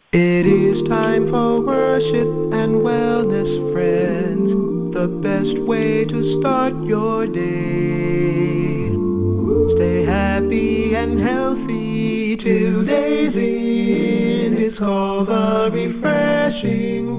It is time for worship and wellness, friends. The best way to start your day. Stay happy and healthy. Today's in is called the refreshing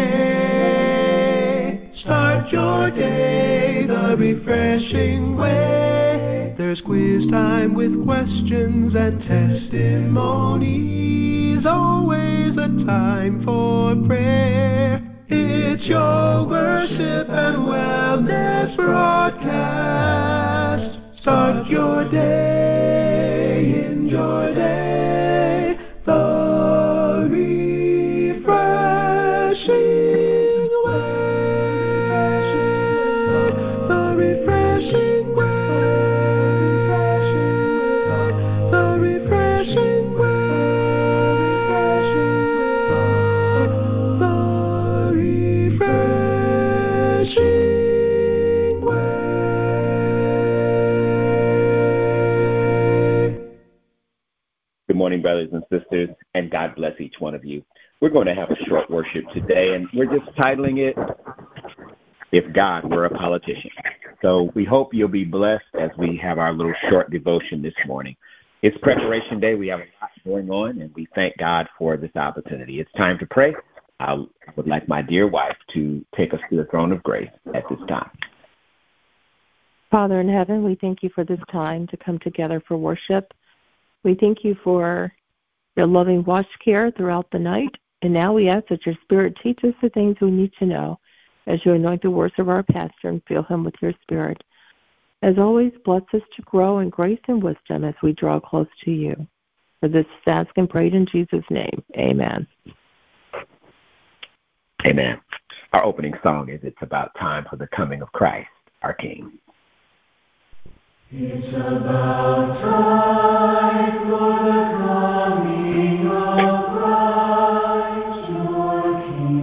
way. Start your day the refreshing way. There's quiz time with questions and testimonies. Always a time for prayer. It's your worship and wellness broadcast. Start your day, enjoy day, the refreshing way, the refreshing way, the refreshing Good morning, brothers and sisters, and God bless each one of you. We're going to have a short worship today, and we're just titling it, If God Were a Politician. So we hope you'll be blessed as we have our little short devotion this morning. It's preparation day. We have a lot going on, and we thank God for this opportunity. It's time to pray. I would like my dear wife to take us to the throne of grace at this time. Father in heaven, we thank you for this time to come together for worship. We thank you for your loving watch care throughout the night. And now we ask that your Spirit teach us the things we need to know as you anoint the words of our pastor and fill him with your Spirit. As always, bless us to grow in grace and wisdom as we draw close to you. For this is asked and prayed in Jesus' name. Amen. Amen. Our opening song is It's About Time for the Coming of Christ, our King. It's about time for the coming of Christ, your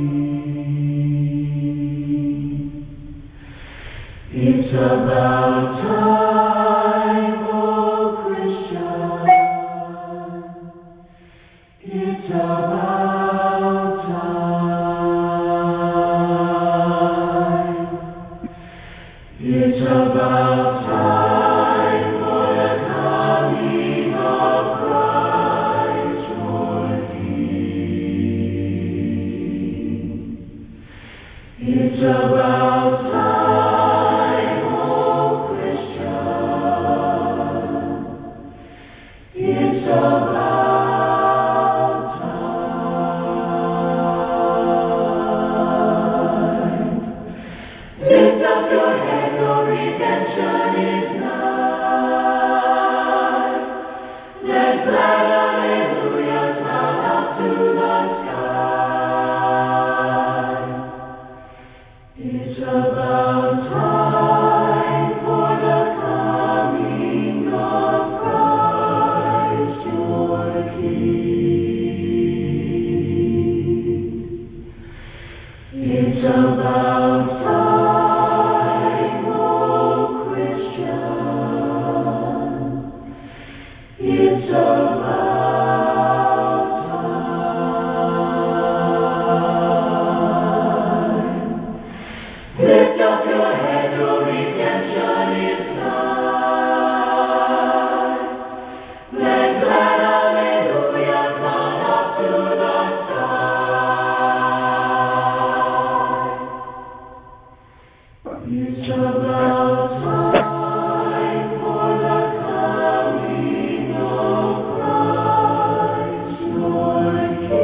King. It's about time, oh Christian. It's about time. It's about time. It's about time, oh Christian. It's about time. Lift up your head, your redemption is nigh. Let glad hallelujahs sound up to the sky. It's about time for the coming of Christ, your King. It's about time, oh Christian. It's about time. Lift up your head, your redemption is nigh. Let glad hallelujahs sound up to the sky. It's about time for the coming of Christ, your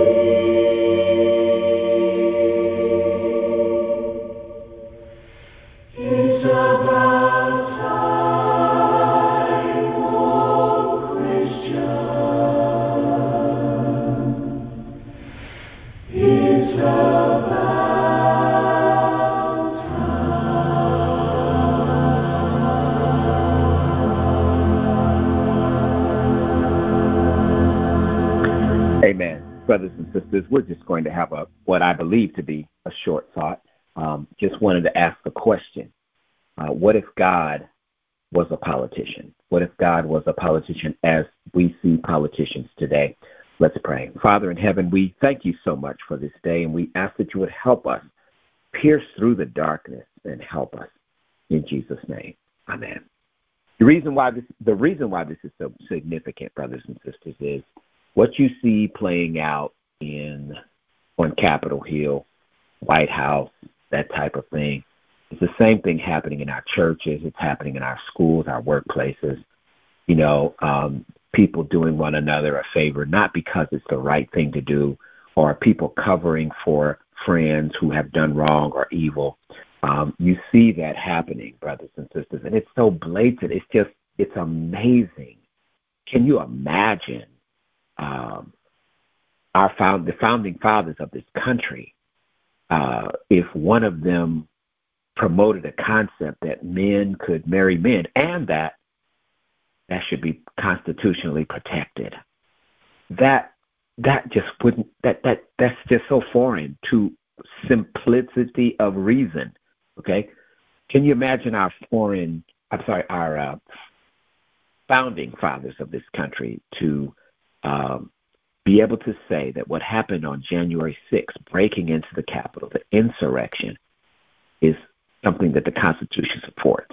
King. It's about time, oh Christian. It's about time. Amen. Brothers and sisters, we're just going to have what I believe to be a short thought. Just wanted to ask a question. What if God was a politician? What if God was a politician as we see politicians today? Let's pray. Father in heaven, we thank you so much for this day, and we ask that you would help us pierce through the darkness and help us. In Jesus' name, amen. The reason why this is so significant, brothers and sisters, is what you see playing out on Capitol Hill, White House, that type of thing. It's the same thing happening in our churches. It's happening in our schools, our workplaces. People doing one another a favor, not because it's the right thing to do, or people covering for friends who have done wrong or evil. You see that happening, brothers and sisters, and it's so blatant. It's amazing. Can you imagine the founding fathers of this country, if one of them promoted a concept that men could marry men and that should be constitutionally protected? That just wouldn't. That's just so foreign to simplicity of reason. Okay, can you imagine our founding fathers of this country to be able to say that what happened on January 6th, breaking into the Capitol, the insurrection, is something that the Constitution supports?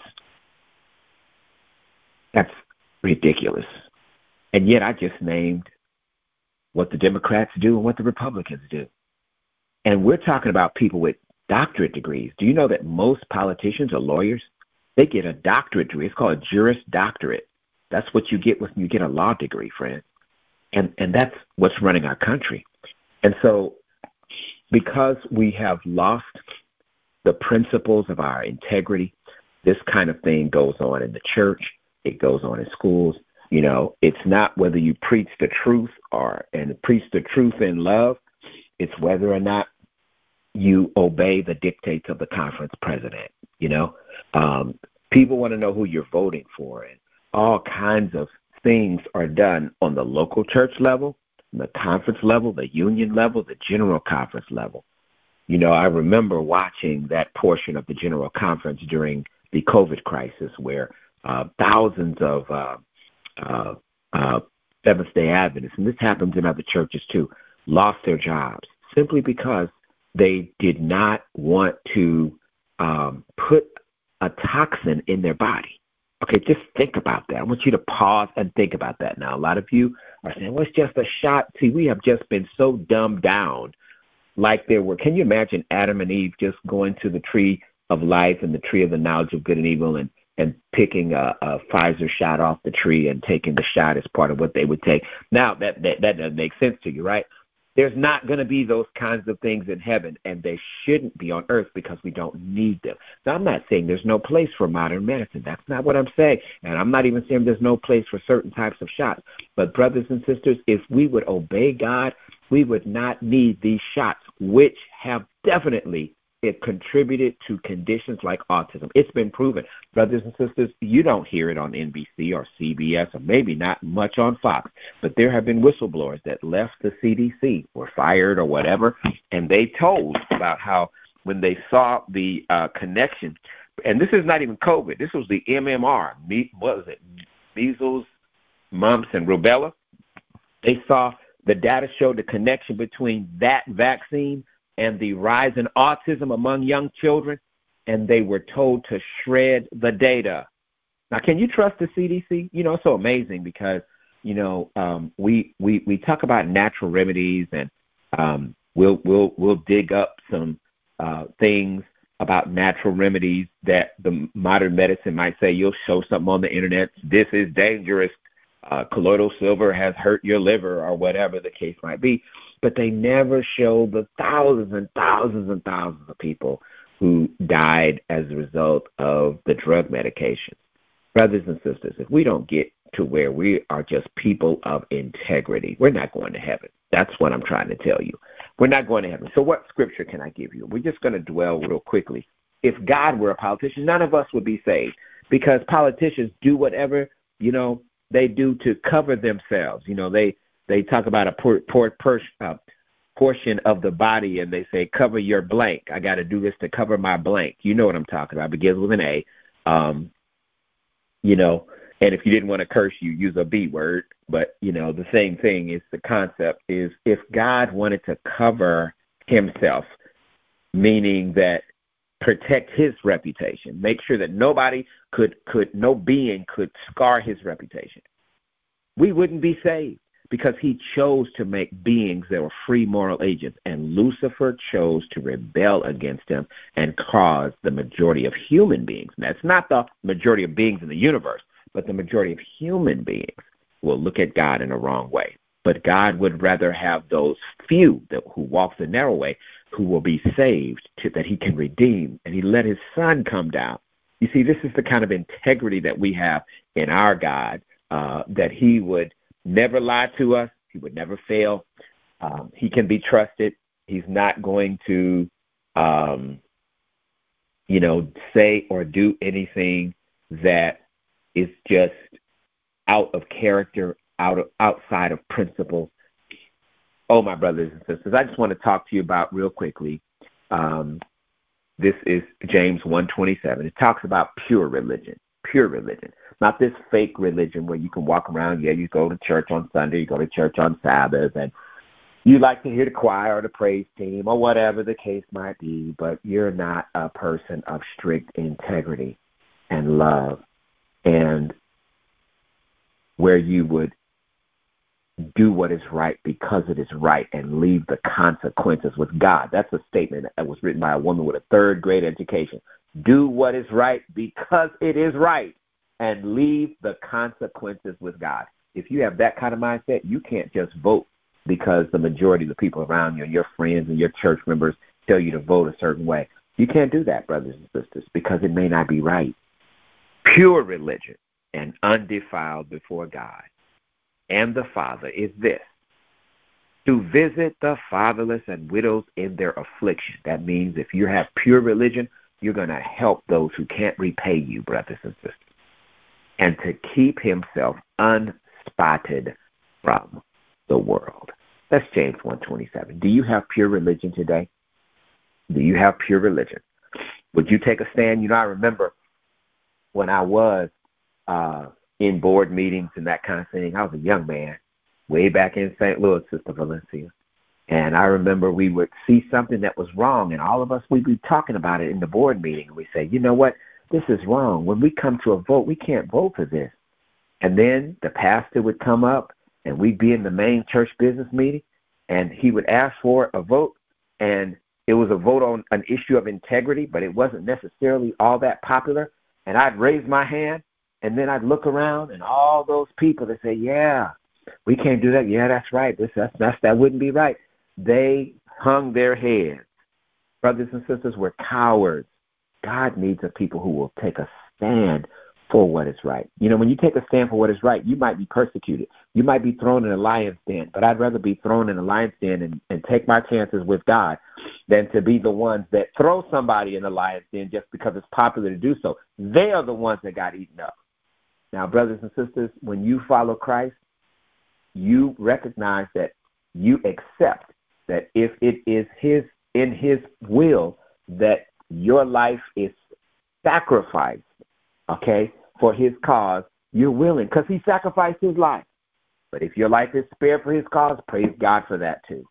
That's ridiculous. And yet I just named what the Democrats do and what the Republicans do. And we're talking about people with doctorate degrees. Do you know that most politicians are lawyers? They get a doctorate degree. It's called a Juris Doctorate. That's what you get when you get a law degree, friend. And that's what's running our country. And so because we have lost the principles of our integrity, this kind of thing goes on in the church. It goes on in schools. It's not whether you preach the truth and preach the truth in love. It's whether or not you obey the dictates of the conference president. People want to know who you're voting for, and all kinds of things are done on the local church level, the conference level, the union level, the general conference level. I remember watching that portion of the general conference during the COVID crisis where thousands of Seventh-day Adventists, and this happens in other churches too, lost their jobs simply because they did not want to put a toxin in their body. Okay, just think about that. I want you to pause and think about that now. A lot of you are saying, well, it's just a shot. See, we have just been so dumbed down like there were. Can you imagine Adam and Eve just going to the tree of life and the tree of the knowledge of good and evil and picking a Pfizer shot off the tree and taking the shot as part of what they would take? Now, that doesn't make sense to you, right? There's not going to be those kinds of things in heaven, and they shouldn't be on earth because we don't need them. Now, I'm not saying there's no place for modern medicine. That's not what I'm saying. And I'm not even saying there's no place for certain types of shots. But, brothers and sisters, if we would obey God, we would not need these shots, which have definitely contributed to conditions like autism. It's been proven. Brothers and sisters, you don't hear it on NBC or CBS or maybe not much on Fox, but there have been whistleblowers that left the CDC, were fired or whatever, and they told about how when they saw the connection, and this is not even COVID, this was the MMR, what was it, measles, mumps, and rubella. They saw the data showed the connection between that vaccine and the rise in autism among young children, and they were told to shred the data. Now, can you trust the CDC? It's so amazing because, we talk about natural remedies, and we'll dig up some things about natural remedies that the modern medicine might say. You'll show something on the internet, this is dangerous, colloidal silver has hurt your liver, or whatever the case might be. But they never show the thousands and thousands and thousands of people who died as a result of the drug medication. Brothers and sisters, if we don't get to where we are just people of integrity, we're not going to heaven. That's what I'm trying to tell you. We're not going to heaven. So what scripture can I give you? We're just going to dwell real quickly. If God were a politician, none of us would be saved, because politicians do whatever, they do to cover themselves. They talk about a portion of the body, and they say, cover your blank. I got to do this to cover my blank. You know what I'm talking about. It begins with an A. And if you didn't want to curse, you use a B word. But, the same thing is the concept is if God wanted to cover himself, meaning that protect his reputation, make sure that nobody no being could scar his reputation, we wouldn't be saved, because he chose to make beings that were free moral agents, and Lucifer chose to rebel against him and cause the majority of human beings. That's not the majority of beings in the universe, but the majority of human beings will look at God in a wrong way. But God would rather have those few who walk the narrow way, who will be saved, that he can redeem, and he let his son come down. You see, this is the kind of integrity that we have in our God, that he would never lie to us. He would never fail. He can be trusted. He's not going to, say or do anything that is just out of character, outside of principle. Oh, my brothers and sisters, I just want to talk to you about real quickly. This is James 1:27. It talks about pure religion, not this fake religion where you can walk around. Yeah, you go to church on Sunday, you go to church on Sabbath, and you like to hear the choir or the praise team or whatever the case might be, but you're not a person of strict integrity and love, and where you would do what is right because it is right and leave the consequences with God. That's a statement that was written by a woman with a third-grade education. Do what is right because it is right and leave the consequences with God. If you have that kind of mindset, you can't just vote because the majority of the people around you and your friends and your church members tell you to vote a certain way. You can't do that, brothers and sisters, because it may not be right. Pure religion and undefiled before God and the Father is this: to visit the fatherless and widows in their affliction. That means if you have pure religion, you're going to help those who can't repay you, brothers and sisters, and to keep himself unspotted from the world. That's James 1:27. Do you have pure religion today? Do you have pure religion? Would you take a stand? I remember when I was in board meetings and that kind of thing. I was a young man way back in St. Louis, Sister Valencia. And I remember we would see something that was wrong, and all of us, we'd be talking about it in the board meeting. And we say, you know what, this is wrong. When we come to a vote, we can't vote for this. And then the pastor would come up, and we'd be in the main church business meeting, and he would ask for a vote, and it was a vote on an issue of integrity, but it wasn't necessarily all that popular. And I'd raise my hand, and then I'd look around, and all those people that say, yeah, we can't do that. Yeah, that's right. That wouldn't be right. They hung their heads. Brothers and sisters, we're cowards. God needs a people who will take a stand for what is right. When you take a stand for what is right, you might be persecuted. You might be thrown in a lion's den, but I'd rather be thrown in a lion's den and take my chances with God than to be the ones that throw somebody in the lion's den just because it's popular to do so. They are the ones that got eaten up. Now, brothers and sisters, when you follow Christ, you recognize that you accept that if it is in his will that your life is sacrificed, okay, for his cause, you're willing, because he sacrificed his life. But if your life is spared for his cause, praise God for that too.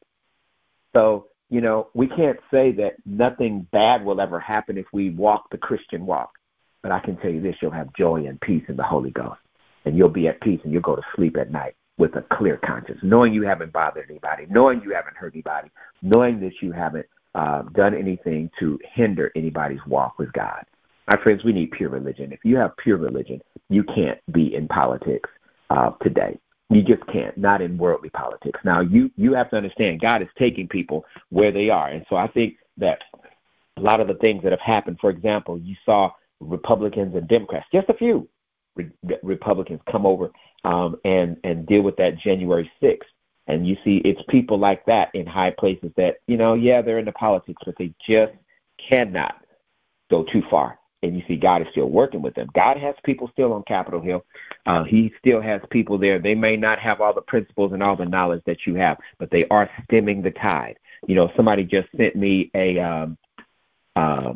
So, we can't say that nothing bad will ever happen if we walk the Christian walk. But I can tell you this: you'll have joy and peace in the Holy Ghost. And you'll be at peace, and you'll go to sleep at night with a clear conscience, knowing you haven't bothered anybody, knowing you haven't hurt anybody, knowing that you haven't done anything to hinder anybody's walk with God. My friends, we need pure religion. If you have pure religion, you can't be in politics today. You just can't, not in worldly politics. Now, you have to understand, God is taking people where they are. And so I think that a lot of the things that have happened, for example, you saw Republicans and Democrats, just a few Republicans come over and deal with that January 6th. And you see it's people like that in high places that, they're into politics, but they just cannot go too far. And you see God is still working with them. God has people still on Capitol Hill. He still has people there. They may not have all the principles and all the knowledge that you have, but they are stemming the tide. Somebody just sent me I'm sorry,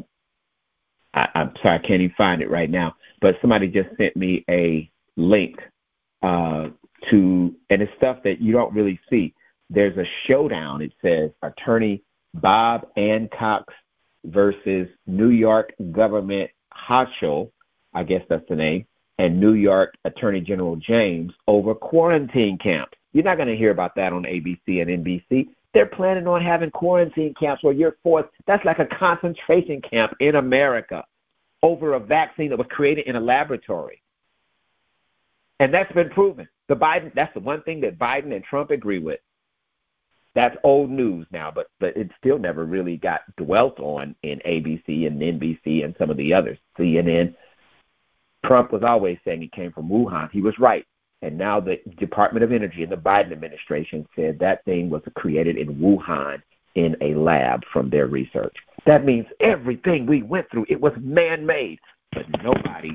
I can't even find it right now, but somebody just sent me a link and it's stuff that you don't really see. There's a showdown. It says Attorney Bob Ann Cox versus New York Government Hochul, I guess that's the name, and New York Attorney General James over quarantine camps. You're not going to hear about that on ABC and NBC. They're planning on having quarantine camps where you're forced. That's like a concentration camp in America over a vaccine that was created in a laboratory. And that's been proven. That's the one thing that Biden and Trump agree with. That's old news now, but it still never really got dwelt on in ABC and NBC and some of the others, CNN. Trump was always saying it came from Wuhan. He was right. And now the Department of Energy and the Biden administration said that thing was created in Wuhan in a lab from their research. That means everything we went through, it was man-made, but nobody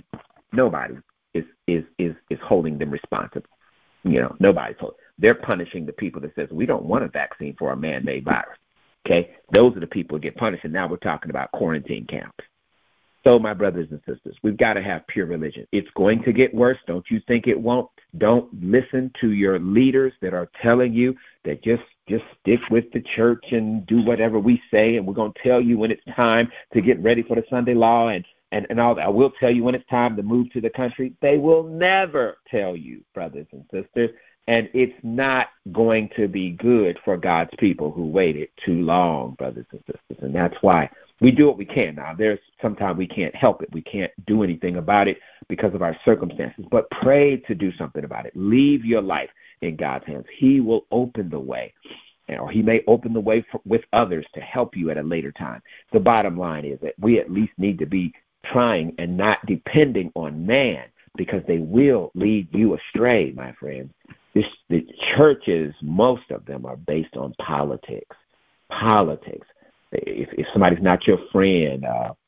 is holding them responsible. Nobody's holding. They're punishing the people that says we don't want a vaccine for a man-made virus. Okay, those are the people who get punished. And now we're talking about quarantine camps. So, my brothers and sisters, we've got to have pure religion. It's going to get worse. Don't you think it won't? Don't listen to your leaders that are telling you that just stick with the church and do whatever we say, and we're going to tell you when it's time to get ready for the Sunday law and all that. We'll tell you when it's time to move to the country. They will never tell you, brothers and sisters, and it's not going to be good for God's people who waited too long, brothers and sisters, and that's why we do what we can now. There's sometimes we can't help it. We can't do anything about it because of our circumstances, but pray to do something about it. Leave your life in God's hands. He will open the way, or he may open the way with others to help you at a later time. The bottom line is that we at least need to be trying and not depending on man, because they will lead you astray, my friends. The churches, most of them are based on politics. Politics. If somebody's not your friend,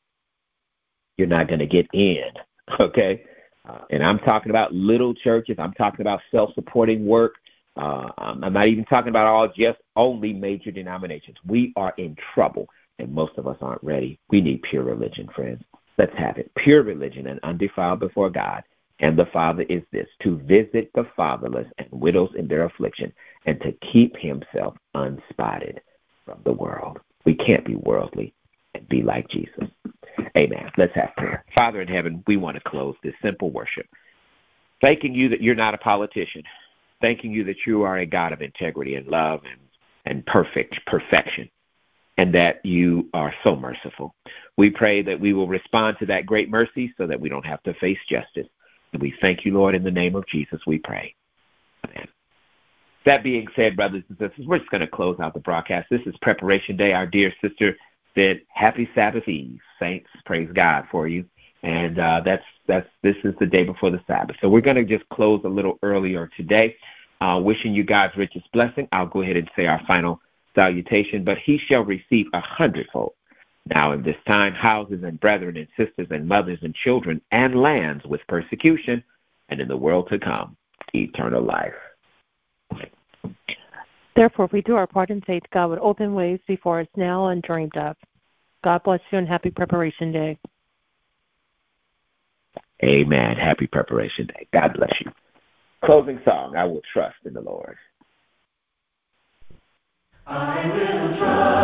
you're not going to get in, okay? And I'm talking about little churches. I'm talking about self-supporting work. I'm not even talking about all just only major denominations. We are in trouble, and most of us aren't ready. We need pure religion, friends. Let's have it. Pure religion and undefiled before God and the Father is this: to visit the fatherless and widows in their affliction, and to keep himself unspotted from the world. We can't be worldly and be like Jesus. Amen. Let's have prayer. Father in heaven, we want to close this simple worship, thanking you that you're not a politician, thanking you that you are a God of integrity and love and perfection, and that you are so merciful. We pray that we will respond to that great mercy so that we don't have to face justice. And we thank you, Lord, in the name of Jesus, we pray. Amen. That being said, brothers and sisters, we're just going to close out the broadcast. This is Preparation Day. Our dear sister said, Happy Sabbath Eve. Saints, praise God for you. And this is the day before the Sabbath. So we're going to just close a little earlier today, wishing you God's richest blessing. I'll go ahead and say our final salutation. But he shall receive 100-fold. Now in this time, houses and brethren and sisters and mothers and children and lands with persecution, and in the world to come, eternal life. Therefore, if we do our part in faith, God would open ways before us now undreamed of. God bless you and happy Preparation Day. Amen. Happy Preparation Day. God bless you. Closing song, I will trust in the Lord. I will trust.